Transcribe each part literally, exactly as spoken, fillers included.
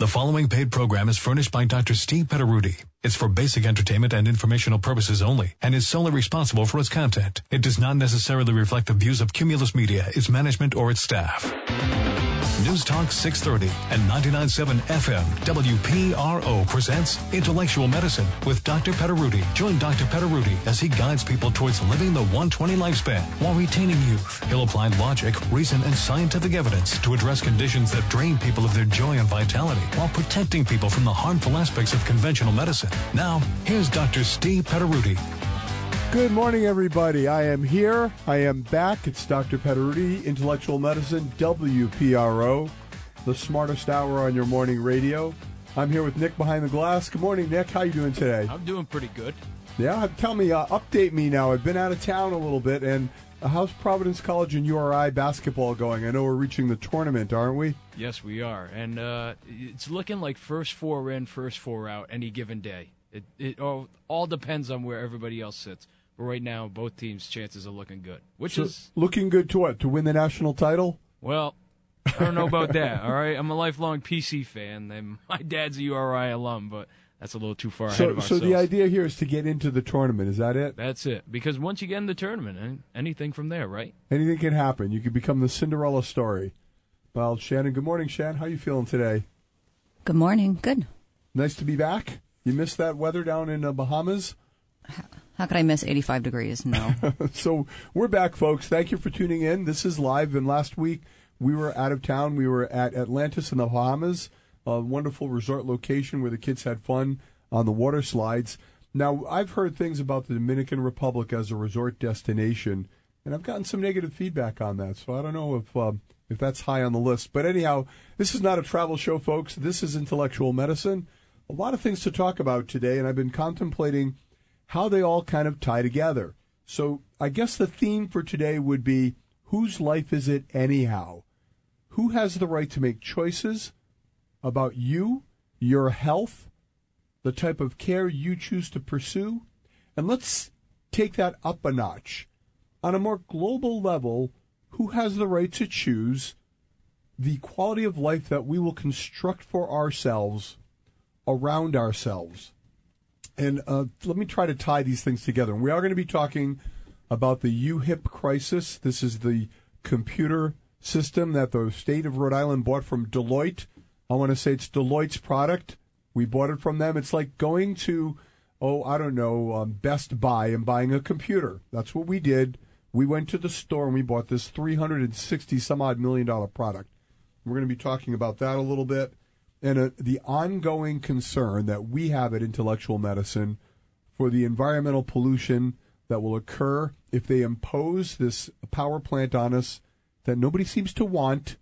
The following paid program is furnished by Doctor Steve Petaruti. It's for basic entertainment and informational purposes only and is solely responsible for its content. It does not necessarily reflect the views of Cumulus Media, its management, or its staff. News Talk six thirty and ninety-nine point seven F M W P R O presents Intellectual Medicine with Doctor Petaruti. Join Doctor Petaruti as he guides people towards living the one twenty lifespan while retaining youth. He'll apply logic, reason, and scientific evidence to address conditions that drain people of their joy and vitality while protecting people from the harmful aspects of conventional medicine. Now, here's Doctor Steve Petaruti. Good morning, everybody. I am here. I am back. It's Doctor Petaruti, Intellectual Medicine, W P R O, the smartest hour on your morning radio. I'm here with Nick behind the glass. Good morning, Nick. How you doing today? I'm doing pretty good. Yeah, tell me, uh, update me now. I've been out of town a little bit, and uh, how's Providence College and U R I basketball going? I know we're reaching the tournament, aren't we? Yes, we are. And uh, it's looking like first four in, first four out any given day. It, it all, all depends on where everybody else sits. But right now, both teams' chances are looking good. Which so, is looking good to what? To win the national title? Well, I don't know about that, all right? I'm a lifelong P C fan, and my dad's a U R I alum, but that's a little too far so, ahead of so ourselves. So the idea here is to get into the tournament. Is that it? That's it. Because once you get in the tournament, anything from there, right? Anything can happen. You can become the Cinderella story. Well, Shannon, good morning, Shan. How you feeling today? Good morning. Good. Nice to be back. You missed that weather down in the Bahamas? How could I miss eighty-five degrees? No. So we're back, folks. Thank you for tuning in. This is live. And last week we were out of town. We were at Atlantis in the Bahamas, a wonderful resort location where the kids had fun on the water slides. Now, I've heard things about the Dominican Republic as a resort destination, and I've gotten some negative feedback on that. So I don't know if uh, if that's high on the list. But anyhow, this is not a travel show, folks. This is Intellectual Medicine. A lot of things to talk about today, and I've been contemplating how they all kind of tie together. So I guess the theme for today would be, whose life is it anyhow? Who has the right to make choices about you, your health, the type of care you choose to pursue? And let's take that up a notch. On a more global level, who has the right to choose the quality of life that we will construct for ourselves around ourselves? And uh, let me try to tie these things together. And we are going to be talking about the U HIP crisis. This is the computer system that the state of Rhode Island bought from Deloitte. I want to say it's Deloitte's product. We bought it from them. It's like going to, oh, I don't know, um, Best Buy and buying a computer. That's what we did. We went to the store and we bought this three hundred sixty some odd million dollar product. We're going to be talking about that a little bit. And uh, the ongoing concern that we have at Intellectual Medicine for the environmental pollution that will occur if they impose this power plant on us that nobody seems to want,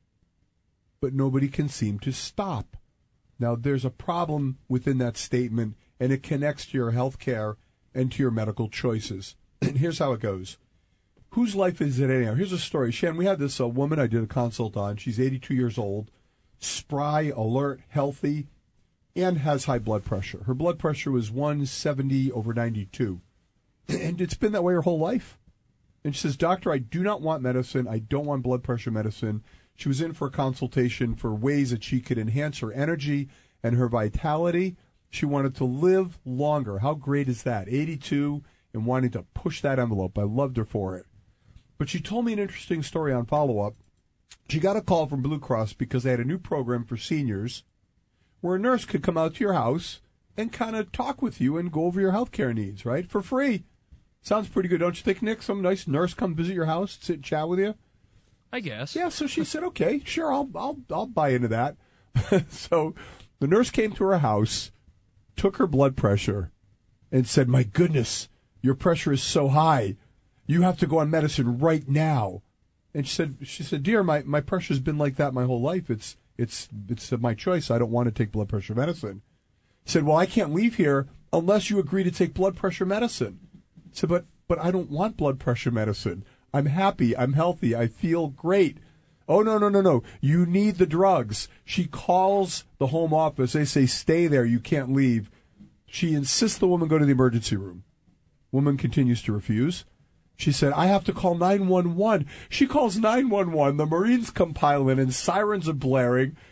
but nobody can seem to stop. Now, there's a problem within that statement, and it connects to your health care and to your medical choices. And here's how it goes. Whose life is it anyhow? Here's a story. Shan, we had this uh, woman I did a consult on. She's eighty-two years old. Spry, alert, healthy, and has high blood pressure. Her blood pressure was one seventy over ninety-two. And it's been that way her whole life. And she says, Doctor, I do not want medicine. I don't want blood pressure medicine. She was in for a consultation for ways that she could enhance her energy and her vitality. She wanted to live longer. How great is that? eighty-two and wanting to push that envelope. I loved her for it. But she told me an interesting story on follow-up. She got a call from Blue Cross because they had a new program for seniors where a nurse could come out to your house and kind of talk with you and go over your health care needs, right? For free. Sounds pretty good, don't you think, Nick? Some nice nurse come visit your house, sit and chat with you? I guess. Yeah, so she said, okay, sure, I'll I'll I'll buy into that. So the nurse came to her house, took her blood pressure, and said, my goodness, your pressure is so high. You have to go on medicine right now. And she said, she said, dear, my, my pressure's been like that my whole life. It's it's it's my choice. I don't want to take blood pressure medicine. She said, well, I can't leave here unless you agree to take blood pressure medicine. I said, but but I don't want blood pressure medicine. I'm happy. I'm healthy. I feel great. Oh, no, no, no, no. You need the drugs. She calls the home office. They say, stay there. You can't leave. She insists the woman go to the emergency room. Woman continues to refuse. She said, I have to call nine one one. She calls nine one one. The Marines come piling in. Sirens are blaring.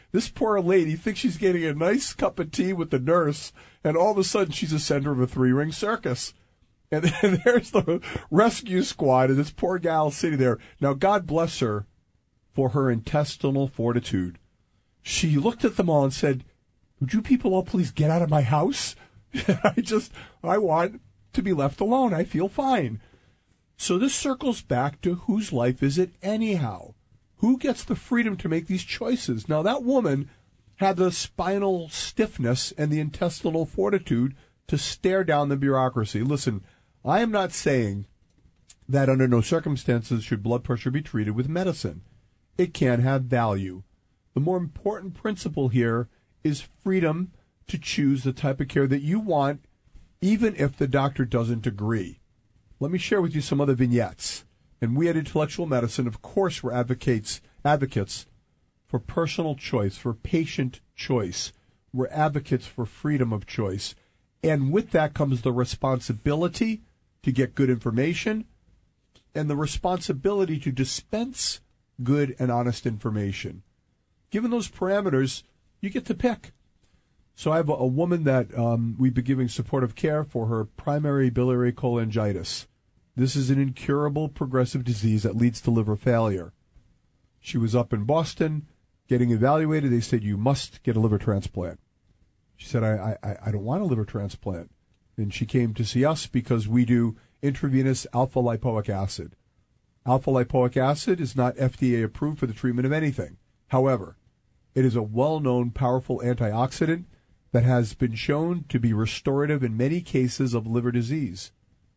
this poor lady thinks she's getting a nice cup of tea with the nurse, and all of a sudden she's the center of a three-ring circus. And then there's the rescue squad, and this poor gal sitting there. Now, God bless her for her intestinal fortitude. She looked at them all and said, would you people all please get out of my house? I just, I want to be left alone. I feel fine. So this circles back to whose life is it anyhow? Who gets the freedom to make these choices? Now, that woman had the spinal stiffness and the intestinal fortitude to stare down the bureaucracy. Listen, I am not saying that under no circumstances should blood pressure be treated with medicine. It can have value. The more important principle here is freedom to choose the type of care that you want, even if the doctor doesn't agree. Let me share with you some other vignettes. And we at Intellectual Medicine, of course, we're advocates, advocates for personal choice, for patient choice. We're advocates for freedom of choice. And with that comes the responsibility to get good information and the responsibility to dispense good and honest information. Given those parameters, you get to pick. So I have a, a woman that um, we've been giving supportive care for her primary biliary cholangitis. This is an incurable progressive disease that leads to liver failure. She was up in Boston getting evaluated. They said, you must get a liver transplant. She said, I, I, I don't want a liver transplant. And she came to see us because we do intravenous alpha-lipoic acid. Alpha-lipoic acid is not F D A approved for the treatment of anything. However, it is a well-known, powerful antioxidant that has been shown to be restorative in many cases of liver disease.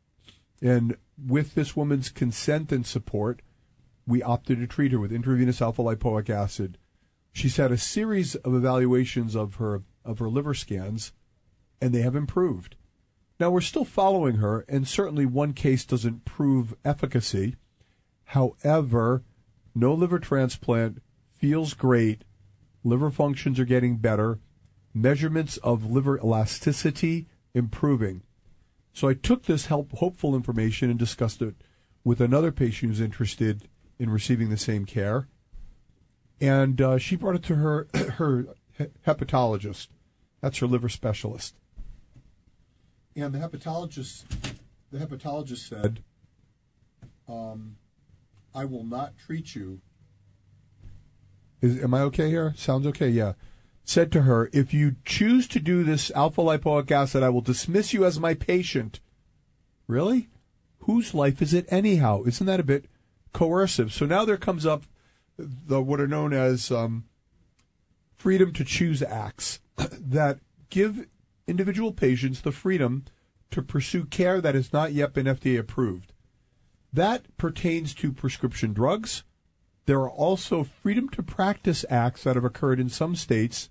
And with this woman's consent and support, we opted to treat her with intravenous alpha-lipoic acid. She's had a series of evaluations of her of her liver scans, and they have improved. Now, we're still following her, and certainly one case doesn't prove efficacy. However, no liver transplant, feels great, liver functions are getting better, measurements of liver elasticity improving. So I took this help, hopeful information and discussed it with another patient who's interested in receiving the same care. And uh, she brought it to her her hepatologist. That's her liver specialist. And the hepatologist, the hepatologist said, um, I will not treat you. Is, am I okay here? Sounds okay, yeah. Said to her, if you choose to do this alpha-lipoic acid, I will dismiss you as my patient. Really? Whose life is it anyhow? Isn't that a bit coercive? So now there comes up the what are known as um, freedom to choose acts that give individual patients the freedom to pursue care that has not yet been F D A approved. That pertains to prescription drugs. There are also freedom to practice acts that have occurred in some states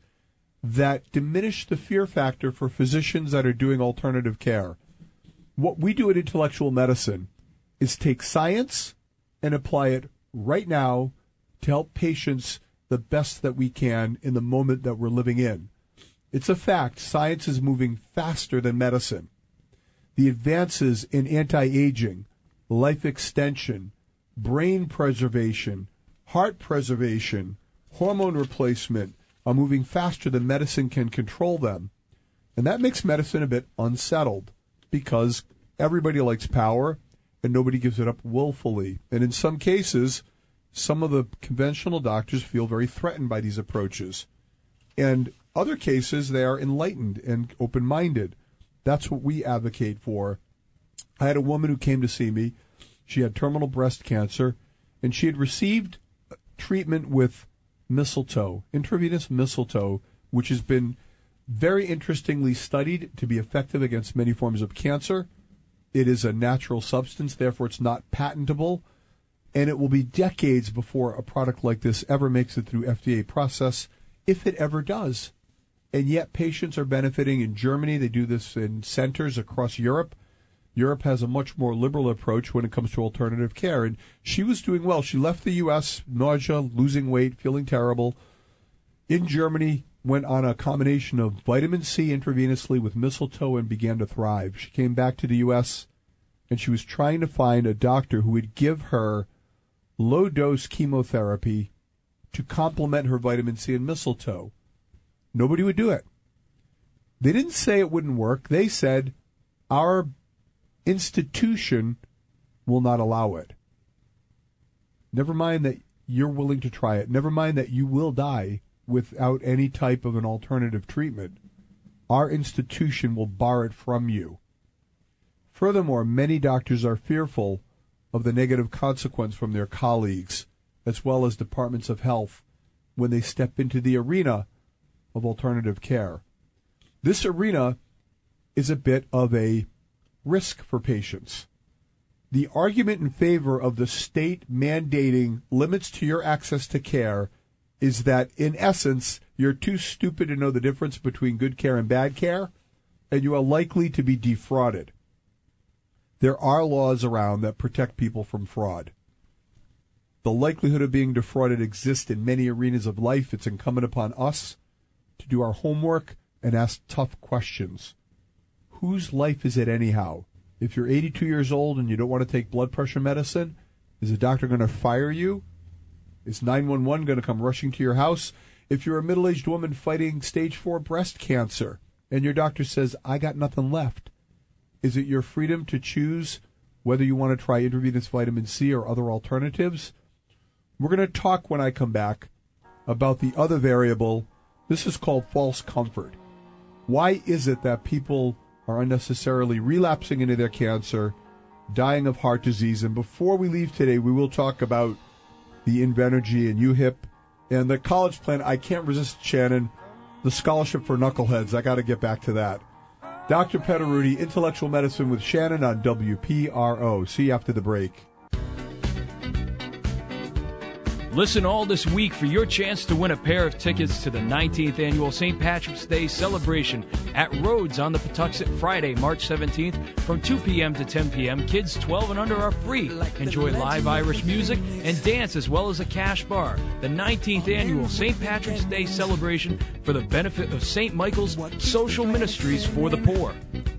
that diminish the fear factor for physicians that are doing alternative care. What we do at Intellectual Medicine is take science and apply it right now to help patients the best that we can in the moment that we're living in. It's a fact. Science is moving faster than medicine. The advances in anti-aging, life extension, brain preservation, heart preservation, hormone replacement are moving faster than medicine can control them. And that makes medicine a bit unsettled because everybody likes power and nobody gives it up willfully. And in some cases, some of the conventional doctors feel very threatened by these approaches. And other cases, they are enlightened and open-minded. That's what we advocate for. I had a woman who came to see me. She had terminal breast cancer, and she had received treatment with mistletoe, intravenous mistletoe, which has been very interestingly studied to be effective against many forms of cancer. It is a natural substance, therefore it's not patentable, and it will be decades before a product like this ever makes it through F D A process, if it ever does. And yet patients are benefiting in Germany. They do this in centers across Europe. Europe has a much more liberal approach when it comes to alternative care. And she was doing well. She left the U S, nausea, losing weight, feeling terrible. In Germany, went on a combination of vitamin C intravenously with mistletoe and began to thrive. She came back to the U S, and she was trying to find a doctor who would give her low-dose chemotherapy to complement her vitamin C and mistletoe. Nobody would do it. They didn't say it wouldn't work. They said, our institution will not allow it. Never mind that you're willing to try it. Never mind that you will die without any type of an alternative treatment. Our institution will bar it from you. Furthermore, many doctors are fearful of the negative consequence from their colleagues, as well as departments of health, when they step into the arena of alternative care. This arena is a bit of a risk for patients. The argument in favor of the state mandating limits to your access to care is that, in essence, you're too stupid to know the difference between good care and bad care, and you are likely to be defrauded. There are laws around that protect people from fraud. The likelihood of being defrauded exists in many arenas of life. It's incumbent upon us to do our homework and ask tough questions. Whose life is it anyhow? If you're eighty-two years old and you don't want to take blood pressure medicine, is the doctor going to fire you? Is nine one one going to come rushing to your house? If you're a middle-aged woman fighting stage four breast cancer and your doctor says, I got nothing left, is it your freedom to choose whether you want to try intravenous vitamin C or other alternatives? We're going to talk when I come back about the other variable. This is called false comfort. Why is it that people are unnecessarily relapsing into their cancer, dying of heart disease? And before we leave today, we will talk about the Invenergy and U HIP and the college plan. I can't resist, Shannon, the scholarship for knuckleheads. I got to get back to that. Doctor Pederuti, Intellectual Medicine with Shannon on W P R O. See you after the break. Listen all this week for your chance to win a pair of tickets to the nineteenth Annual Saint Patrick's Day celebration at Rhodes on the Patuxent Friday, March seventeenth from two p.m. to ten p.m. Kids twelve and under are free. Enjoy live Irish music and dance as well as a cash bar. The nineteenth Annual Saint Patrick's Day celebration for the benefit of Saint Michael's Social Ministries for the Poor.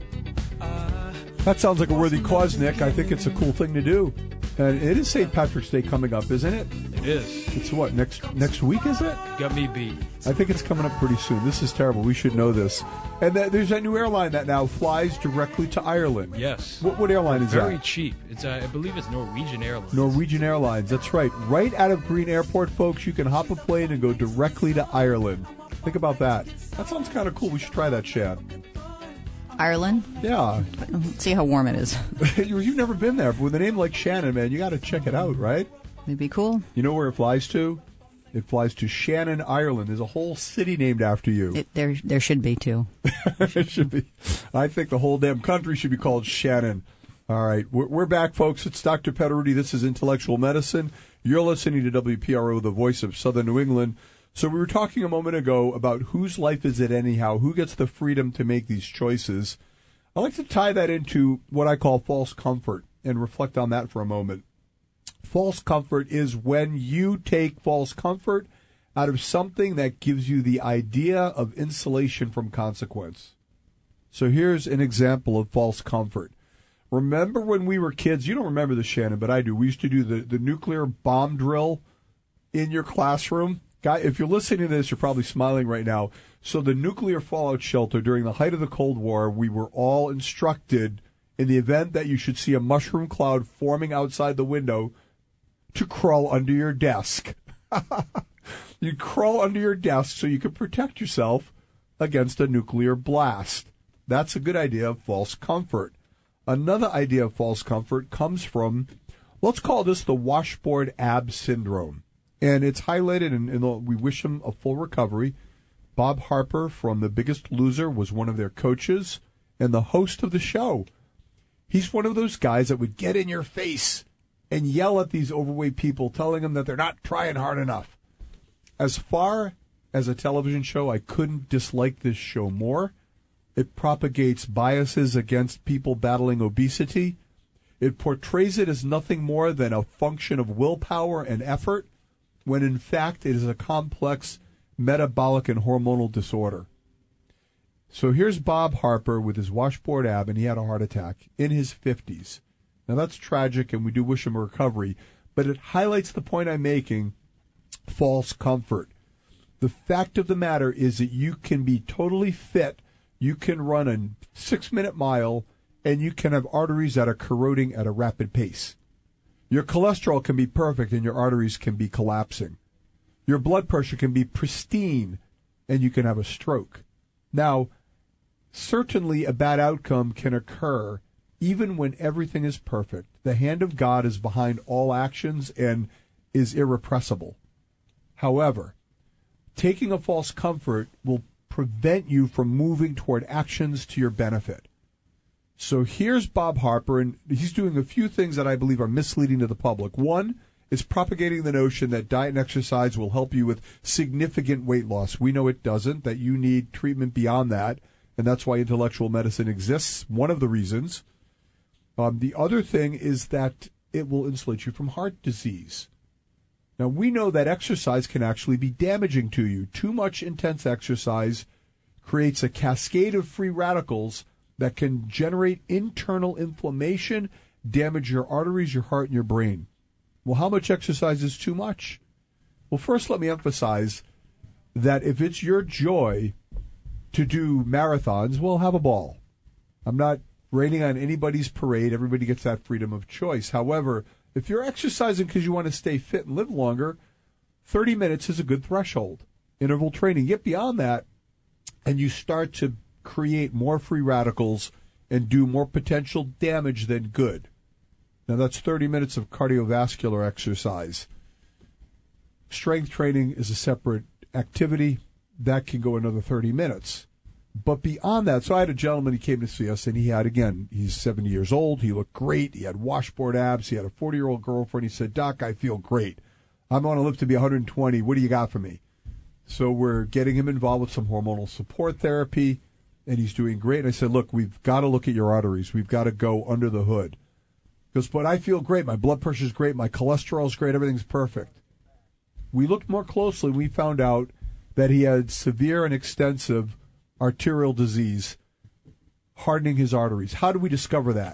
That sounds like a worthy cause, Nick. I think it's a cool thing to do. And it is Saint Patrick's Day coming up, isn't it? It is. It's what, next next week, is it? Got me beat. I think it's coming up pretty soon. This is terrible. We should know this. And th- there's that new airline that now flies directly to Ireland. Yes. What, what airline is Very that? Very cheap. It's uh, I believe it's Norwegian Airlines. Norwegian Airlines, that's right. Right out of Green Airport, folks, you can hop a plane and go directly to Ireland. Think about that. That sounds kind of cool. We should try that, Shad. Ireland? Yeah. Let's see how warm it is. You've never been there, but with a name like Shannon, man, you got to check it out, right? It'd be cool. You know where it flies to? It flies to Shannon, Ireland. There's a whole city named after you. It, there, there should be too. It should be. I think the whole damn country should be called Shannon. All right, we're, we're back, folks. It's Doctor Pederuti. This is Intellectual Medicine. You're listening to W P R O, the voice of Southern New England. So we were talking a moment ago about whose life is it anyhow? Who gets the freedom to make these choices? I like to tie that into what I call false comfort and reflect on that for a moment. False comfort is when you take false comfort out of something that gives you the idea of insulation from consequence. So here's an example of false comfort. Remember when we were kids? You don't remember this, Shannon, but I do. We used to do the, the nuclear bomb drill in your classroom. Guy, if you're listening to this, you're probably smiling right now. So the nuclear fallout shelter during the height of the Cold War, we were all instructed in the event that you should see a mushroom cloud forming outside the window to crawl under your desk. You'd crawl under your desk so you could protect yourself against a nuclear blast. That's a good idea of false comfort. Another idea of false comfort comes from, let's call this the washboard ab syndrome. And it's highlighted, in, in we wish him a full recovery. Bob Harper from The Biggest Loser was one of their coaches and the host of the show. He's one of those guys that would get in your face and yell at these overweight people, telling them that they're not trying hard enough. As far as a television show, I couldn't dislike this show more. It propagates biases against people battling obesity. It portrays it as nothing more than a function of willpower and effort, when in fact it is a complex metabolic and hormonal disorder. So here's Bob Harper with his washboard ab, and he had a heart attack in his fifties. Now that's tragic, and we do wish him a recovery, but it highlights the point I'm making false comfort. The fact of the matter is that you can be totally fit, you can run a six-minute mile, and you can have arteries that are corroding at a rapid pace. Your cholesterol can be perfect and your arteries can be collapsing. Your blood pressure can be pristine and you can have a stroke. Now, certainly a bad outcome can occur even when everything is perfect. The hand of God is behind all actions and is irrepressible. However, taking a false comfort will prevent you from moving toward actions to your benefit. So here's Bob Harper, and he's doing a few things that I believe are misleading to the public. One is propagating the notion that diet and exercise will help you with significant weight loss. We know it doesn't, that you need treatment beyond that, and that's why intellectual medicine exists, one of the reasons. Um, the other thing is that it will insulate you from heart disease. Now, we know that exercise can actually be damaging to you. Too much intense exercise creates a cascade of free radicals that can generate internal inflammation, damage your arteries, your heart, and your brain. Well, how much exercise is too much? Well, first let me emphasize that if it's your joy to do marathons, well, have a ball. I'm not raining on anybody's parade. Everybody gets that freedom of choice. However, if you're exercising because you want to stay fit and live longer, thirty minutes is a good threshold. Interval training. Get beyond that, and you start to create more free radicals and do more potential damage than good. Now, that's thirty minutes of cardiovascular exercise. Strength training is a separate activity. That can go another thirty minutes. But beyond that, so I had a gentleman, he came to see us, and he had, again, he's seventy years old. He looked great. He had washboard abs. He had a forty-year-old girlfriend. He said, Doc, I feel great. I'm going to live to be one hundred twenty. What do you got for me? So we're getting him involved with some hormonal support therapy, and he's doing great. And I said, look, we've got to look at your arteries. We've got to go under the hood. He goes, but I feel great. My blood pressure's great. My cholesterol's great. Everything's perfect. We looked more closely, and we found out that he had severe and extensive arterial disease, hardening his arteries. How do we discover that?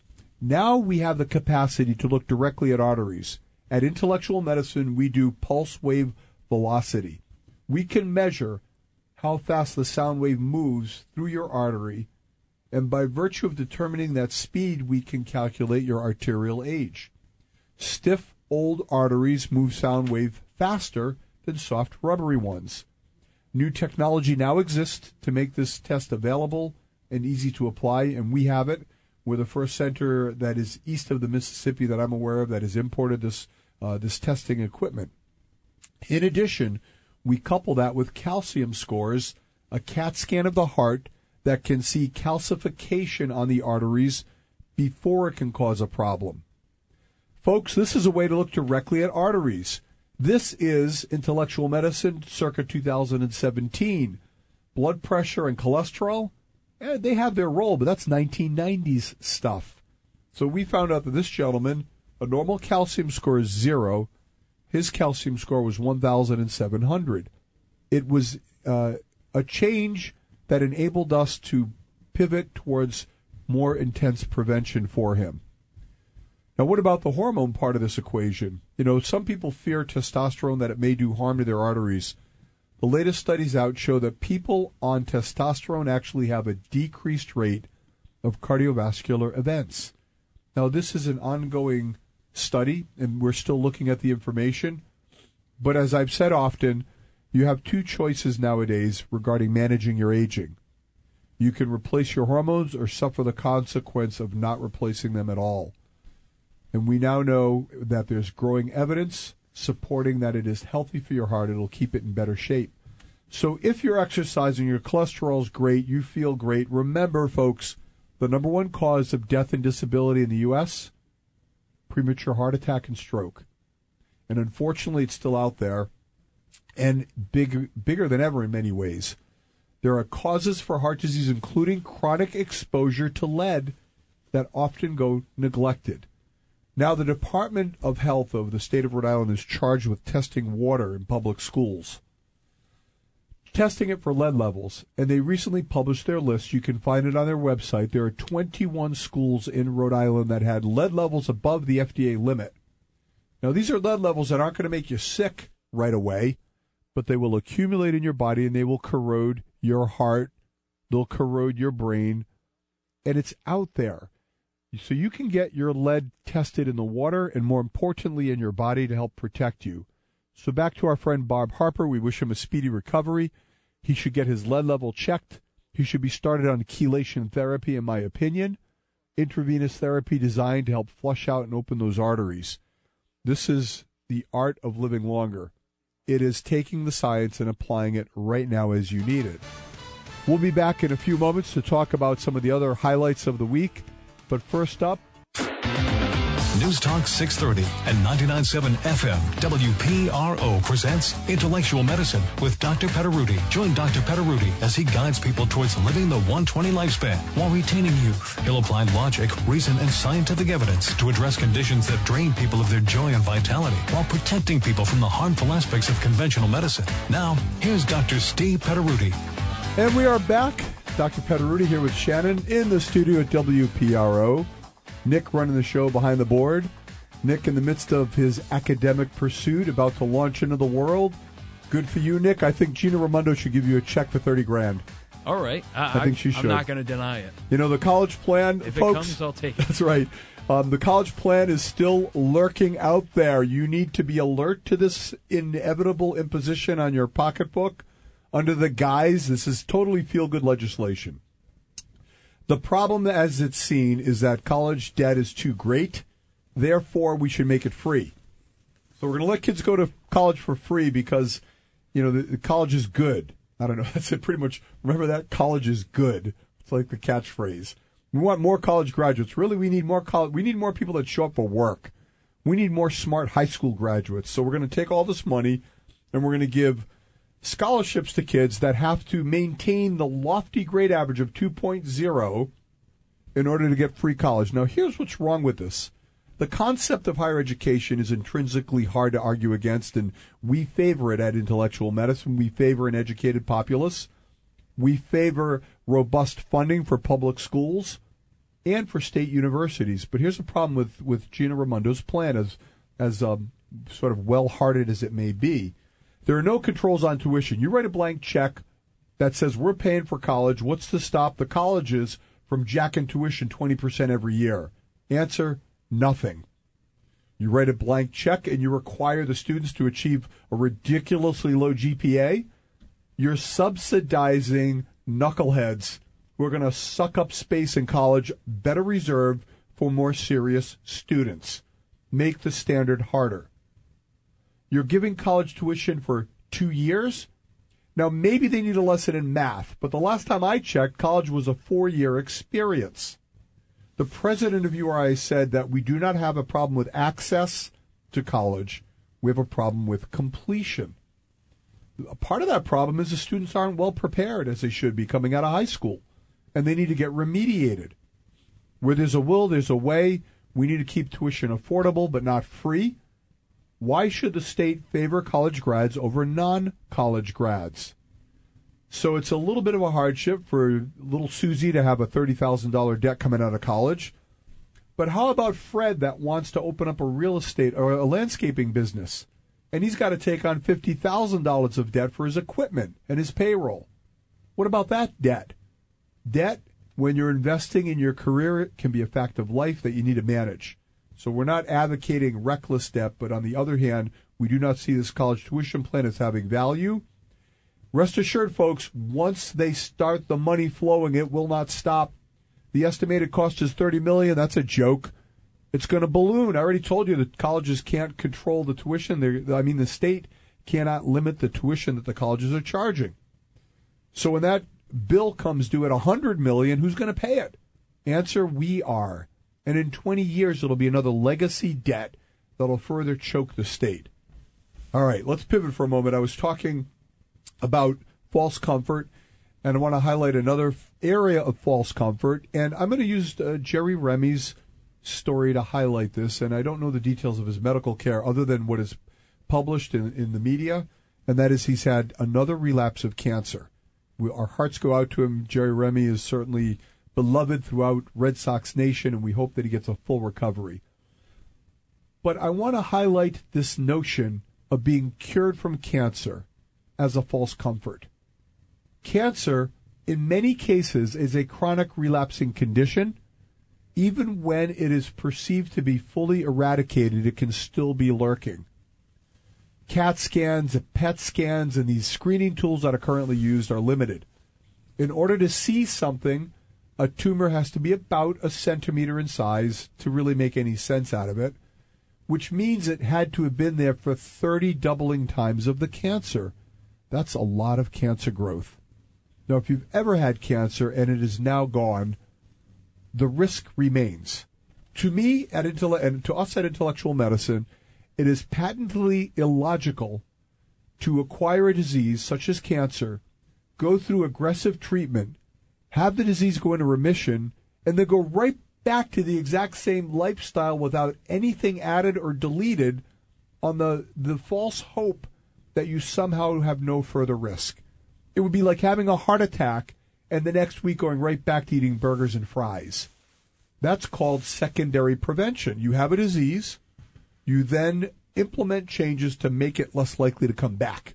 Now we have the capacity to look directly at arteries. At Intellectual Medicine, we do pulse wave velocity. We can measure how fast the sound wave moves through your artery, and by virtue of determining that speed, we can calculate your arterial age. Stiff, old arteries move sound wave faster than soft, rubbery ones. New technology now exists to make this test available and easy to apply, and we have it. We're the first center that is east of the Mississippi that I'm aware of that has imported this uh, this testing equipment. In addition, we couple that with calcium scores, a CAT scan of the heart that can see calcification on the arteries before it can cause a problem. Folks, this is a way to look directly at arteries. This is Intellectual Medicine circa two thousand seventeen. Blood pressure and cholesterol, eh, they have their role, but that's nineteen nineties stuff. So we found out that this gentleman, a normal calcium score is zero. His calcium score was one thousand seven hundred. It was uh, a change that enabled us to pivot towards more intense prevention for him. Now, what about the hormone part of this equation? You know, some people fear testosterone, that it may do harm to their arteries. The latest studies out show that people on testosterone actually have a decreased rate of cardiovascular events. Now, this is an ongoing study, and we're still looking at the information. But as I've said often, you have two choices nowadays regarding managing your aging. You can replace your hormones or suffer the consequence of not replacing them at all. And we now know that there's growing evidence supporting that it is healthy for your heart. It'll keep it in better shape. So if you're exercising, your cholesterol is great, you feel great, remember, folks, the number one cause of death and disability in the U S, premature heart attack and stroke. And unfortunately, it's still out there, and big, bigger than ever in many ways. There are causes for heart disease, including chronic exposure to lead, that often go neglected. Now, the Department of Health of the state of Rhode Island is charged with testing water in public schools, testing it for lead levels, and they recently published their list. You can find it on their website. There are twenty-one schools in Rhode Island that had lead levels above the F D A limit. Now, these are lead levels that aren't going to make you sick right away, but they will accumulate in your body and they will corrode your heart. They'll corrode your brain, and it's out there. So you can get your lead tested in the water and, more importantly, in your body to help protect you. So back to our friend Bob Harper. We wish him a speedy recovery. He should get his lead level checked. He should be started on chelation therapy, in my opinion, intravenous therapy designed to help flush out and open those arteries. This is the art of living longer. It is taking the science and applying it right now as you need it. We'll be back in a few moments to talk about some of the other highlights of the week. But first up, News Talk six thirty and ninety-nine point seven F M W P R O presents Intellectual Medicine with Doctor Petaruti. Join Doctor Petaruti as he guides people towards living the one twenty lifespan while retaining youth. He'll apply logic, reason, and scientific evidence to address conditions that drain people of their joy and vitality while protecting people from the harmful aspects of conventional medicine. Now, here's Doctor Steve Petaruti. And we are back. Doctor Petaruti here with Shannon in the studio at W P R O. Nick running the show behind the board. Nick in the midst of his academic pursuit, about to launch into the world. Good for you, Nick. I think Gina Raimondo should give you a check for thirty grand. All right. I, I think she should. I'm not going to deny it. You know, the college plan, if folks. If it comes, I'll take it. That's right. Um, the college plan is still lurking out there. You need to be alert to this inevitable imposition on your pocketbook under the guise, this is totally feel-good legislation. The problem, as it's seen, is that college debt is too great. Therefore, we should make it free. So we're going to let kids go to college for free because, you know, the, the college is good. I don't know. That's it pretty much. Remember that? College is good. It's like the catchphrase. We want more college graduates. Really, we need more college. We need more people that show up for work. We need more smart high school graduates. So we're going to take all this money and we're going to give scholarships to kids that have to maintain the lofty grade average of two point oh in order to get free college. Now, here's what's wrong with this. The concept of higher education is intrinsically hard to argue against, and we favor it at Intellectual Medicine. We favor an educated populace. We favor robust funding for public schools and for state universities. But here's the problem with, with Gina Raimondo's plan, as, as um, sort of well-hearted as it may be. There are no controls on tuition. You write a blank check that says we're paying for college. What's to stop the colleges from jacking tuition twenty percent every year? Answer, nothing. You write a blank check and you require the students to achieve a ridiculously low G P A. You're subsidizing knuckleheads who are going to suck up space in college, better reserved for more serious students. Make the standard harder. You're giving college tuition for two years. Now, maybe they need a lesson in math, but the last time I checked, college was a four-year experience. The president of U R I said that we do not have a problem with access to college. We have a problem with completion. A part of that problem is the students aren't well prepared, as they should be, coming out of high school, and they need to get remediated. Where there's a will, there's a way. We need to keep tuition affordable but not free. Why should the state favor college grads over non-college grads? So it's a little bit of a hardship for little Susie to have a thirty thousand dollars debt coming out of college. But how about Fred that wants to open up a real estate or a landscaping business, and he's got to take on fifty thousand dollars of debt for his equipment and his payroll? What about that debt? Debt, when you're investing in your career, it can be a fact of life that you need to manage. So we're not advocating reckless debt, but on the other hand, we do not see this college tuition plan as having value. Rest assured, folks, once they start the money flowing, it will not stop. The estimated cost is thirty million dollars. That's a joke. It's going to balloon. I already told you that colleges can't control the tuition. They're, I mean, the state cannot limit the tuition that the colleges are charging. So when that bill comes due at one hundred million dollars, who's going to pay it? Answer, we are. And in twenty years, it'll be another legacy debt that'll further choke the state. All right, let's pivot for a moment. I was talking about false comfort, and I want to highlight another area of false comfort. And I'm going to use uh, Jerry Remy's story to highlight this, and I don't know the details of his medical care other than what is published in, in the media, and that is he's had another relapse of cancer. We, our hearts go out to him. Jerry Remy is certainly beloved throughout Red Sox Nation, and we hope that he gets a full recovery. But I want to highlight this notion of being cured from cancer as a false comfort. Cancer, in many cases, is a chronic relapsing condition. Even when it is perceived to be fully eradicated, it can still be lurking. CAT scans, P E T scans, and these screening tools that are currently used are limited. In order to see something, a tumor has to be about a centimeter in size to really make any sense out of it, which means it had to have been there for thirty doubling times of the cancer. That's a lot of cancer growth. Now, if you've ever had cancer and it is now gone, the risk remains. To me, at Intell- and to us at Intellectual Medicine, it is patently illogical to acquire a disease such as cancer, go through aggressive treatment, have the disease go into remission, and then go right back to the exact same lifestyle without anything added or deleted on the, the false hope that you somehow have no further risk. It would be like having a heart attack and the next week going right back to eating burgers and fries. That's called secondary prevention. You have a disease, you then implement changes to make it less likely to come back.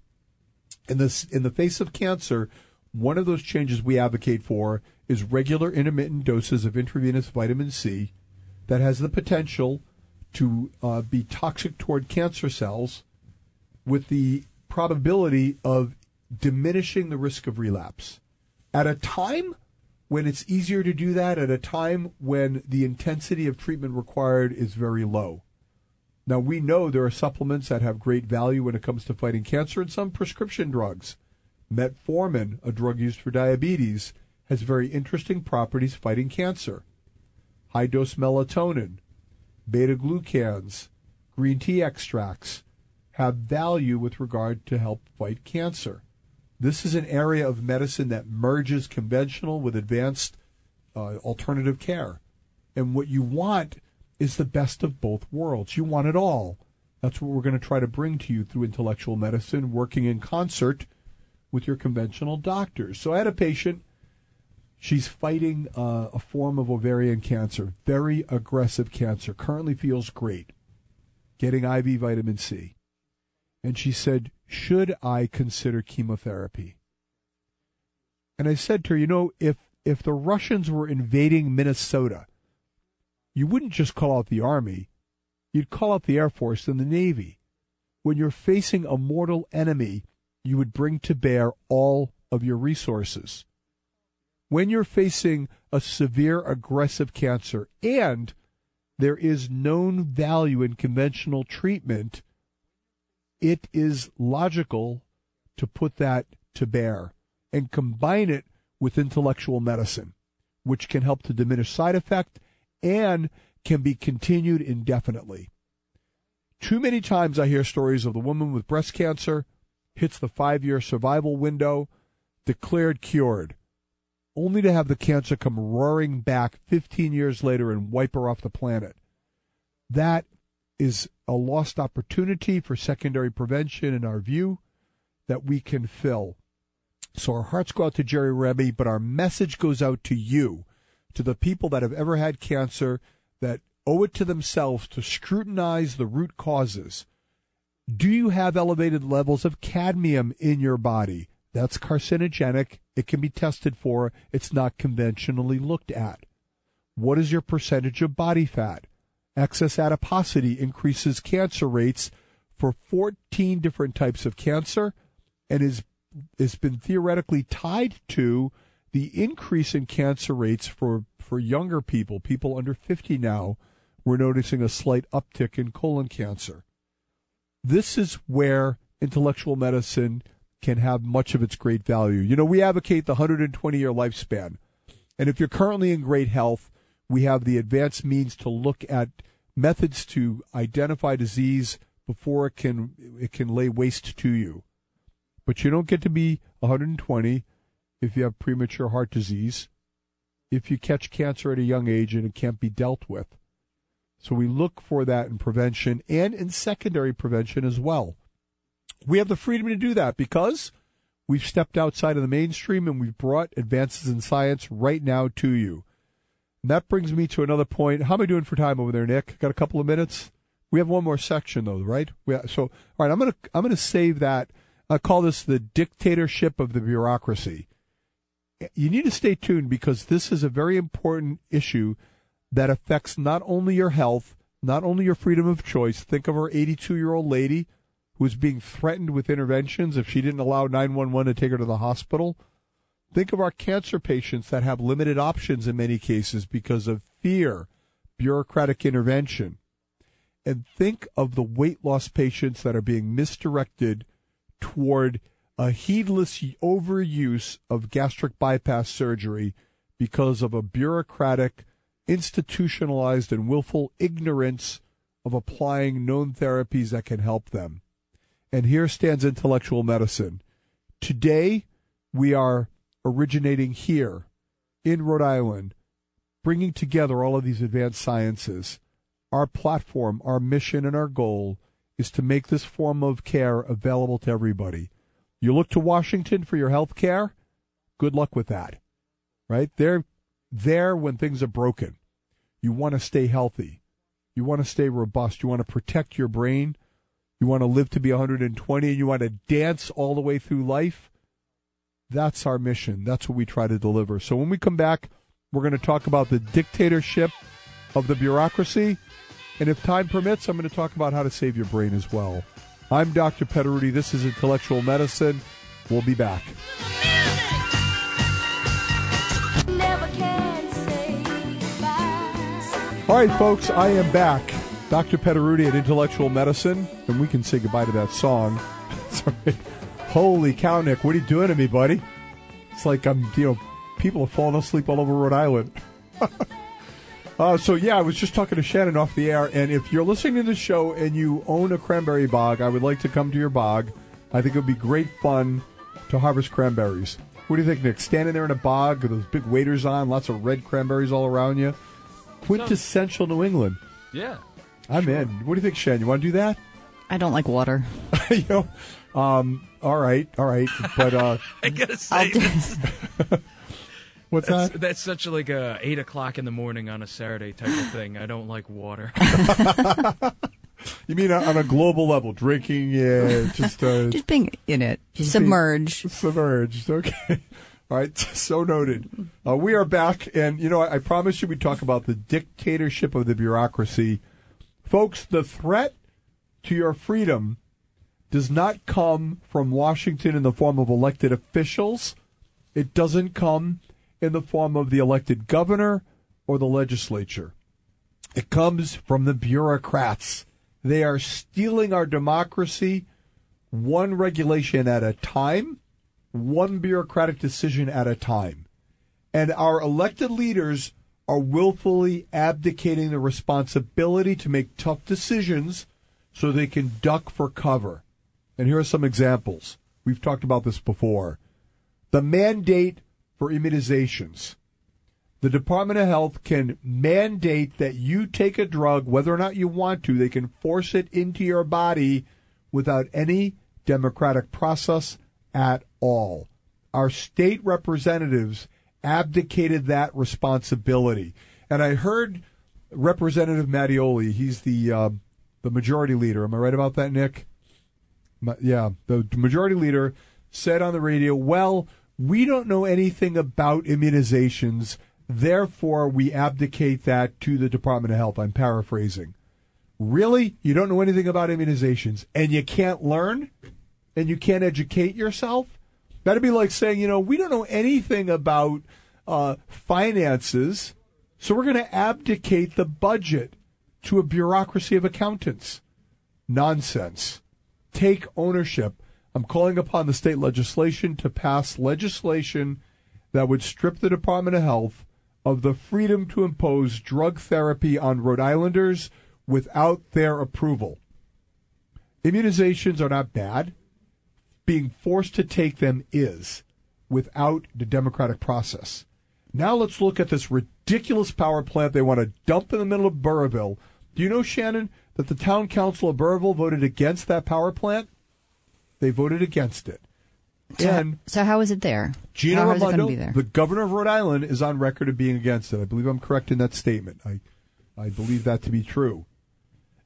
In this, in the face of cancer, one of those changes we advocate for is regular intermittent doses of intravenous vitamin C that has the potential to uh, be toxic toward cancer cells with the probability of diminishing the risk of relapse. At a time when it's easier to do that, at a time when the intensity of treatment required is very low. Now, we know there are supplements that have great value when it comes to fighting cancer, and some prescription drugs. Metformin, a drug used for diabetes, has very interesting properties fighting cancer. High-dose melatonin, beta-glucans, green tea extracts have value with regard to help fight cancer. This is an area of medicine that merges conventional with advanced uh, alternative care. And what you want is the best of both worlds. You want it all. That's what we're going to try to bring to you through Intellectual Medicine, working in concert with your conventional doctors. So I had a patient. She's fighting uh, a form of ovarian cancer, very aggressive cancer, currently feels great, getting I V vitamin C. And she said, should I consider chemotherapy? And I said to her, you know, if, if the Russians were invading Minnesota, you wouldn't just call out the Army, you'd call out the Air Force and the Navy. When you're facing a mortal enemy, you would bring to bear all of your resources. When you're facing a severe aggressive cancer and there is known value in conventional treatment, it is logical to put that to bear and combine it with intellectual medicine, which can help to diminish side effect and can be continued indefinitely. Too many times I hear stories of the woman with breast cancer, hits the five-year survival window, declared cured, only to have the cancer come roaring back fifteen years later and wipe her off the planet. That is a lost opportunity for secondary prevention, in our view, that we can fill. So our hearts go out to Jerry Remy, but our message goes out to you, to the people that have ever had cancer, that owe it to themselves to scrutinize the root causes. Do you have elevated levels of cadmium in your body? That's carcinogenic. It can be tested for. It's not conventionally looked at. What is your percentage of body fat? Excess adiposity increases cancer rates for fourteen different types of cancer and is has been theoretically tied to the increase in cancer rates for, for younger people, people under fifty now. We're noticing a slight uptick in colon cancer. This is where intellectual medicine can have much of its great value. You know, we advocate the one hundred twenty-year lifespan. And if you're currently in great health, we have the advanced means to look at methods to identify disease before it can it can lay waste to you. But you don't get to be one hundred twenty if you have premature heart disease, if you catch cancer at a young age and it can't be dealt with. So we look for that in prevention and in secondary prevention as well. We have the freedom to do that because we've stepped outside of the mainstream and we've brought advances in science right now to you. And that brings me to another point. How am I doing for time over there, Nick? Got a couple of minutes? We have one more section, though, right? We, so, all right, I'm going to I'm going to save that. I call this the dictatorship of the bureaucracy. You need to stay tuned because this is a very important issue that affects not only your health, not only your freedom of choice. Think of our eighty-two-year-old lady who was being threatened with interventions if she didn't allow nine one one to take her to the hospital. Think of our cancer patients that have limited options in many cases because of fear, bureaucratic intervention. And think of the weight loss patients that are being misdirected toward a heedless overuse of gastric bypass surgery because of a bureaucratic, institutionalized, and willful ignorance of applying known therapies that can help them. And here stands intellectual medicine. Today, we are originating here in Rhode Island, bringing together all of these advanced sciences. Our platform, our mission, and our goal is to make this form of care available to everybody. You look to Washington for your health care, good luck with that, right? They're there when things are broken. You want to stay healthy. You want to stay robust. You want to protect your brain. You want to live to be one hundred twenty, and you want to dance all the way through life. That's our mission. That's what we try to deliver. So when we come back, we're going to talk about the dictatorship of the bureaucracy. And if time permits, I'm going to talk about how to save your brain as well. I'm Doctor Pederuti. This is Intellectual Medicine. We'll be back. All right, folks, I am back. Doctor Pederuti at Intellectual Medicine. And we can say goodbye to that song. Sorry. Holy cow, Nick, what are you doing to me, buddy? It's like I'm, you know, people are falling asleep all over Rhode Island. uh, so, yeah, I was just talking to Shannon off the air, and if you're listening to the show and you own a cranberry bog, I would like to come to your bog. I think it would be great fun to harvest cranberries. What do you think, Nick? Standing there in a bog with those big waders on, lots of red cranberries all around you. Quintessential New England. Yeah. I'm sure. in. What do you think, Shannon? You want to do that? I don't like water. you know, um, all right, all right, but uh, I gotta say, that's, what's that's, that? That's such like a eight o'clock in the morning on a Saturday type of thing. I don't like water. You mean on a global level, drinking, yeah, just uh, just being in it, just submerged, being submerged. Okay, all right, so noted. Uh, we are back, and you know, I, I promised you we'd talk about the dictatorship of the bureaucracy, folks. The threat to your freedom does not come from Washington in the form of elected officials. It doesn't come in the form of the elected governor or the legislature. It comes from the bureaucrats. They are stealing our democracy one regulation at a time, one bureaucratic decision at a time. And our elected leaders are willfully abdicating the responsibility to make tough decisions so they can duck for cover. And here are some examples. We've talked about this before. The mandate for immunizations. The Department of Health can mandate that you take a drug, whether or not you want to. They can force it into your body without any democratic process at all. Our state representatives abdicated that responsibility. And I heard Representative Mattioli, he's the uh, the majority leader. Am I right about that, Nick? Yeah, the majority leader said on the radio, well, we don't know anything about immunizations, therefore we abdicate that to the Department of Health. I'm paraphrasing. Really? You don't know anything about immunizations, and you can't learn? And you can't educate yourself? That'd be like saying, you know, we don't know anything about uh, finances, so we're going to abdicate the budget to a bureaucracy of accountants. Nonsense. Take ownership. I'm calling upon the state legislation to pass legislation that would strip the Department of Health of the freedom to impose drug therapy on Rhode Islanders without their approval. Immunizations are not bad. Being forced to take them is, without the democratic process. Now let's look at this ridiculous power plant they want to dump in the middle of Burrillville. Do you know, Shannon, that the town council of Burrillville voted against that power plant? They voted against it. So, and so how is it there? Gina how is it Raimondo, be there? the governor of Rhode Island, is on record of being against it. I believe I'm correct in that statement. I, I believe that to be true.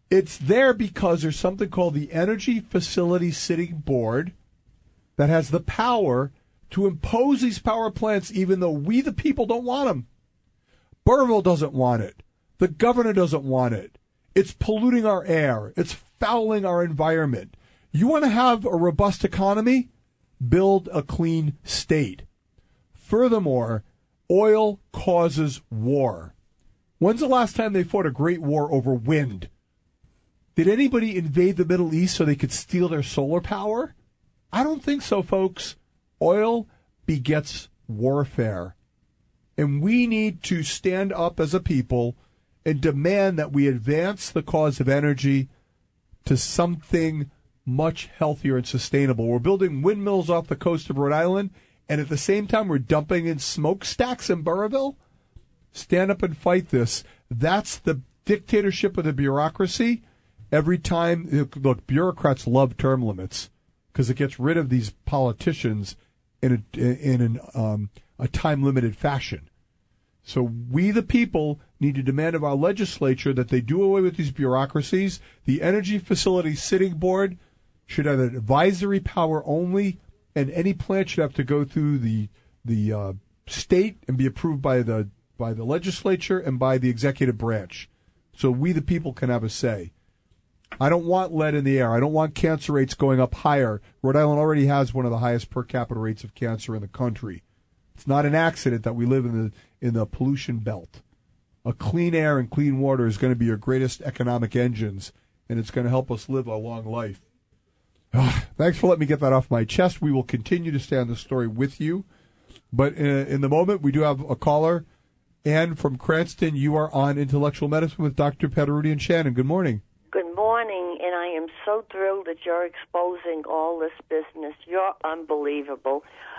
It's there because there's something called the Energy Facility Sitting Board that has the power to impose these power plants even though we, the people, don't want them. Burrillville doesn't want it. The governor doesn't want it. It's polluting our air. It's fouling our environment. You want to have a robust economy? Build a clean state. Furthermore, oil causes war. When's the last time they fought a great war over wind? Did anybody invade the Middle East so they could steal their solar power? I don't think so, folks. Oil begets warfare. And we need to stand up as a people and demand that we advance the cause of energy to something much healthier and sustainable. We're building windmills off the coast of Rhode Island, and at the same time we're dumping in smokestacks in Burrillville. Stand up and fight this. That's the dictatorship of the bureaucracy. Every time, look, bureaucrats love term limits because it gets rid of these politicians in a, in an, um, a time-limited fashion. So we, the people, need to demand of our legislature that they do away with these bureaucracies. The Energy Facility Sitting Board should have an advisory power only, and any plant should have to go through the the uh, state and be approved by the by the legislature and by the executive branch. So we, the people, can have a say. I don't want lead in the air. I don't want cancer rates going up higher. Rhode Island already has one of the highest per capita rates of cancer in the country. It's not an accident that we live in the in the pollution belt. A clean air and clean water is going to be your greatest economic engines, and it's going to help us live a long life. Thanks for letting me get that off my chest. We will continue to stay on the story with you. But in, in the moment, we do have a caller. Ann from Cranston, you are on Intellectual Medicine with Doctor Pederuti and Shannon. Good morning. Good morning, and I am so thrilled that you're exposing all this business. You're unbelievable.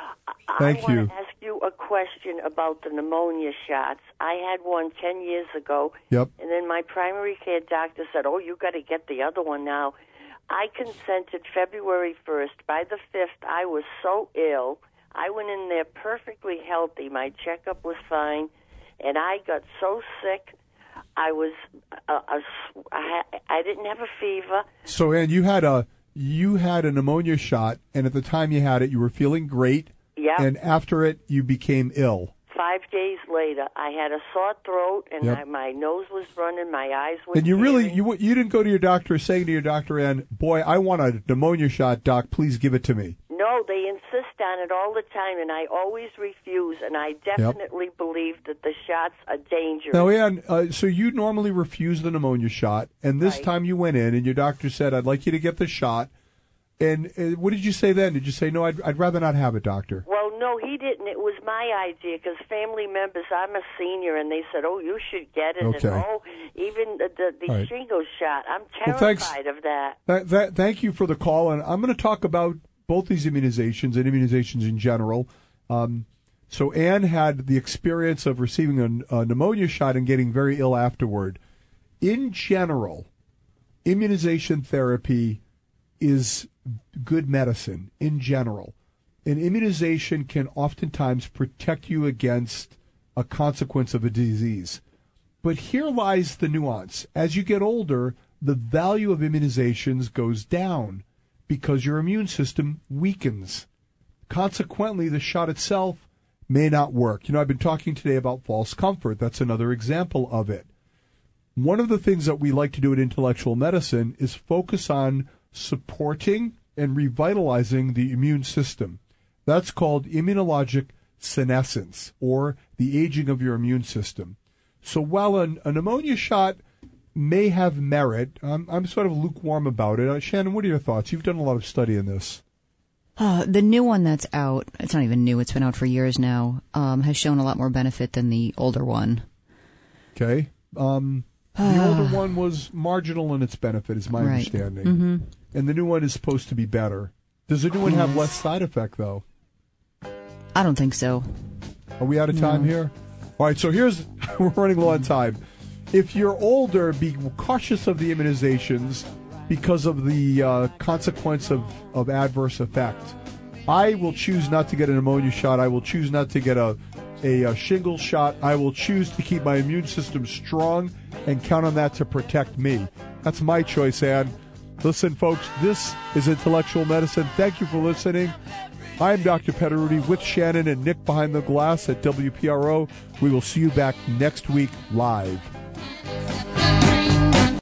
Thank I you. want to ask you a question about the pneumonia shots. I had one ten years ago, Yep. and then my primary care doctor said, oh, you got to get the other one now. I consented February first. By the fifth, I was so ill. I went in there perfectly healthy. My checkup was fine, and I got so sick. I was, uh, a, I, I didn't have a fever. So, Ann, you had a you had a pneumonia shot, and at the time you had it, you were feeling great. Yeah. And after it, you became ill. Five days later, I had a sore throat, and Yep. I, my nose was running, my eyes were And you really tearing. you you didn't go to your doctor saying to your doctor, Ann, boy, I want a pneumonia shot, doc. Please give it to me. No, they insist on it all the time, and I always refuse, and I definitely believe that the shots are dangerous. Now, Ann, uh, so you normally refuse the pneumonia shot, and this Right. time you went in, and your doctor said, I'd like you to get the shot. And uh, what did you say then? Did you say, no, I'd, I'd rather not have it, doctor? Well, no, he didn't. It was my idea because family members, I'm a senior, and they said, oh, you should get it. Okay. And, oh, even the, the, the All right. shingle shot. I'm Well, terrified thanks. of that. That, that, thank you for the call, and I'm going to talk about both these immunizations and immunizations in general. Um, so Ann had the experience of receiving a, a pneumonia shot and getting very ill afterward. In general, immunization therapy is good medicine in general. An immunization can oftentimes protect you against a consequence of a disease. But here lies the nuance. As you get older, the value of immunizations goes down because your immune system weakens. Consequently, the shot itself may not work. You know, I've been talking today about false comfort. That's another example of it. One of the things that we like to do at Intellectual Medicine is focus on supporting and revitalizing the immune system. That's called immunologic senescence, or the aging of your immune system. So while a, a pneumonia shot may have merit, I'm, I'm sort of lukewarm about it. Uh, Shannon, what are your thoughts? You've done a lot of study in this. Uh, the new one that's out, it's not even new, it's been out for years now, um, has shown a lot more benefit than the older one. Okay. Um, the older one was marginal in its benefit, is my Right. understanding. Mm-hmm. And the new one is supposed to be better. Does the new one have less side effect, though? I don't think so. Are we out of time No. here? All right, so here's, we're running low on time. If you're older, be cautious of the immunizations because of the uh, consequence of, of adverse effect. I will choose not to get a pneumonia shot. I will choose not to get a, a, a shingle shot. I will choose to keep my immune system strong and count on that to protect me. That's my choice, Ann. Listen, folks, this is Intellectual Medicine. Thank you for listening. I'm Doctor Pederuti with Shannon and Nick behind the glass at W P R O. We will see you back next week live.